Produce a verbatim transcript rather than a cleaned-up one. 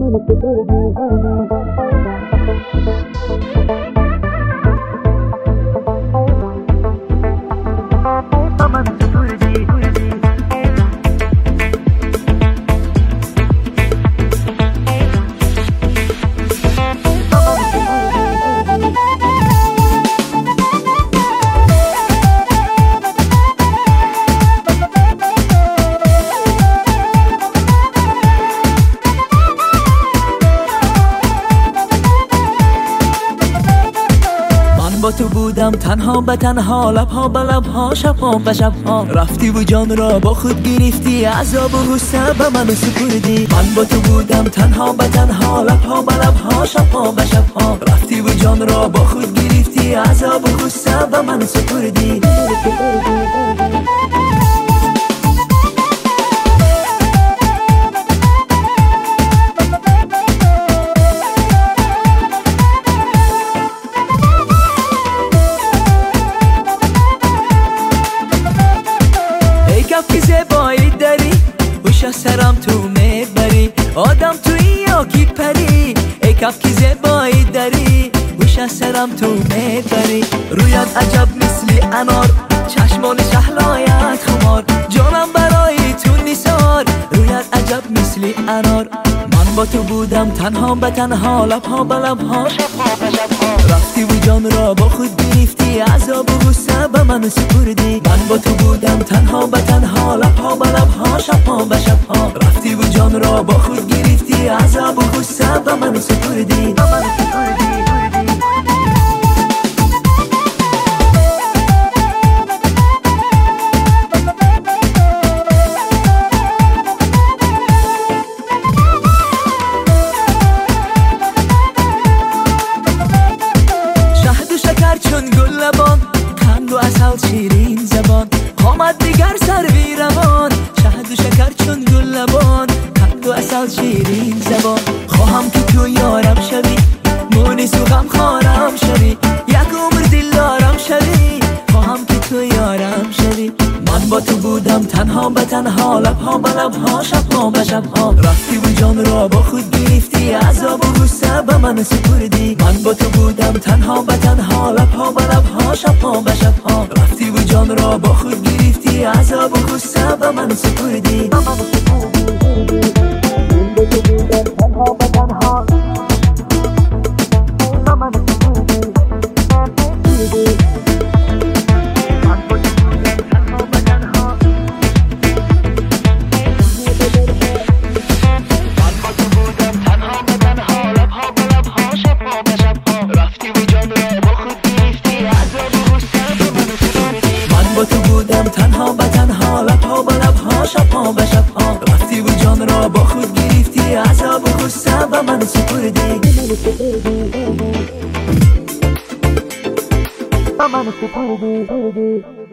با تو بودم تنها به تنها، لبها به لبها، شبها به شبها، رفتی و جان را با خود گرفتی، عذاب و غصه به من سپردی. من با تو بودم تنها به تنها، لبها به لبها، شبها به شبها، رفتی و جان را با خود گرفتی، عذاب و غصه به من سپردی. کفی زیبایی داری، هوش از سرم تو میبری، آدم توی یا کی پری. ای کفی زیبایی داری، هوش از سرم تو میبری، رویت عجب مثلی انار، چشمان شهلایت خمار، جانم برای تو نیسار، رویت عجب مثلی انار. من با تو بودم تنها به تنها، لبها به لبها، شبها به شبها، رفتی و جان را با خود گرفتی، عذاب و غصه به من سپردی. من با تو بودم تنها به تنها، لبها به لبها، شبها به شبها، رفتی و جان را با خود گرفتی، عذاب و غصه به من سپردی. چون گل لبان، قند و عسل شیرین زبان، آمد دیگر سر بی روان. شهد و شکر چون گل لبان، قند و عسل شیرین زبان، خواهم که تو یارم شوی، مونس و غم خارم شوی، یک عمر دلدارم شوی، خواهم که تو یارم شوی. من با تو بودم تنها به تنها، لبها به لبها، شبها به شبها، رفتی و جان را با خود گرفتی، عذاب و غصه به من سپردی. من با تو بودم تنها به تنها، لبها به لبها، شبها به شبها، رفتی و جان را با خود گرفتی، عذاب و غصه به من سپردی. با تو بودم تنها به تنها، لبها به لبها، شبها به شبها، رفتی و جان را با خود گرفتی، عذاب و غصه به من سپردی. به من سپردی.